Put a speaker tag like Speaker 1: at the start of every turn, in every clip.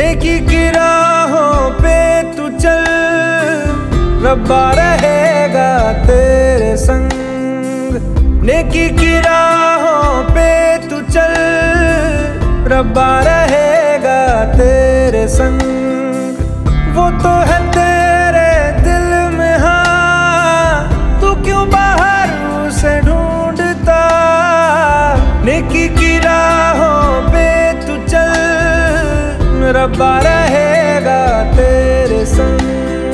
Speaker 1: नेकी की राहों पे तू चल, रब्बा रहेगा तेरे संग। नेकी की राहों पे तू चल, रब्बा रहेगा तेरे संग। वो तो है तेरे दिल में, हाँ तू क्यों बाहर उसे ढूंढता। नेकी की राहों पे तू चल, रब्बा रहेगा तेरे संग।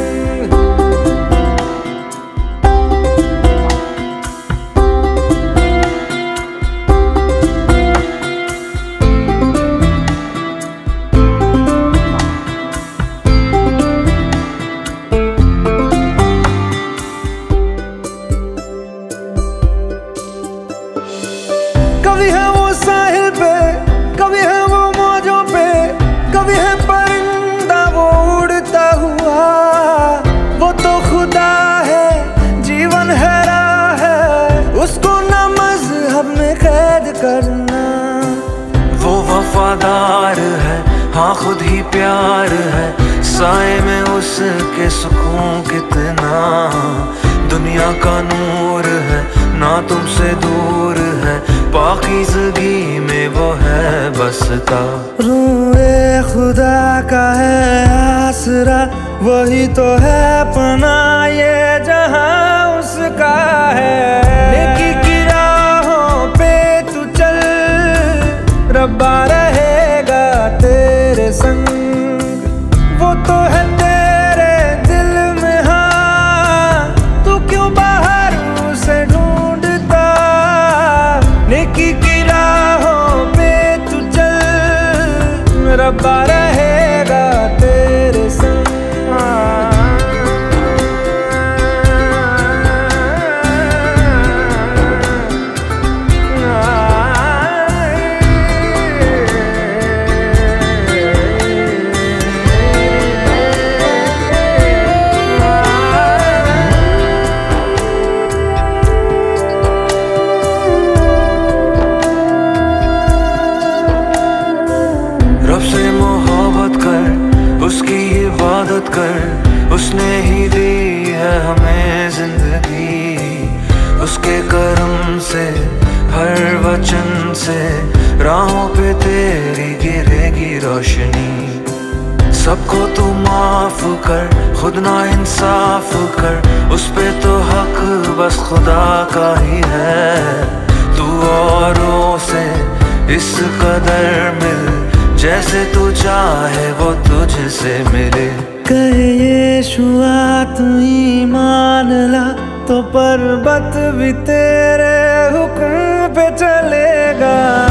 Speaker 1: कभी है वो साहिल पे, कभी है वो मौजों पे, कभी है परिंदा वो उड़ता हुआ। वो तो खुदा है, जीवन है राह है, उसको ना मजहब में कैद करना।
Speaker 2: वो वफादार है, हाँ खुद ही प्यार है, साए में उसके सुकून कितना। दुनिया का नूर है, ना तुमसे दूर है, पाकीज़गी में वो है बसता।
Speaker 1: रूए खुदा का है आसरा, वही तो है पनाह ये जहां उसका है। नेकी की राहों पे तू चल, रब्बा रहेगा तेरे संग। वो तो है तेरे दिल में, हाँ तू क्यों बाहर उसे ढूंढता। नेकी की राहों पे तू चल, रब्बा रहेगा तेरे संग।
Speaker 2: रब से मोहब्बत कर, उसकी इबादत कर, उसने ही दी है हमें जिंदगी। उसके करम से, हर वचन से, राहों पे तेरी गिरेगी रोशनी। सबको तू माफ कर, खुद ना इंसाफ कर, उस पे तो हक बस खुदा का ही है। तू औरों से इस कदर मिल, जैसे तू चाहे वो तुझसे मिले।
Speaker 1: कहे यीशुआ तू ईमान ला, तो पर्वत भी तेरे हुक्म पे चलेगा।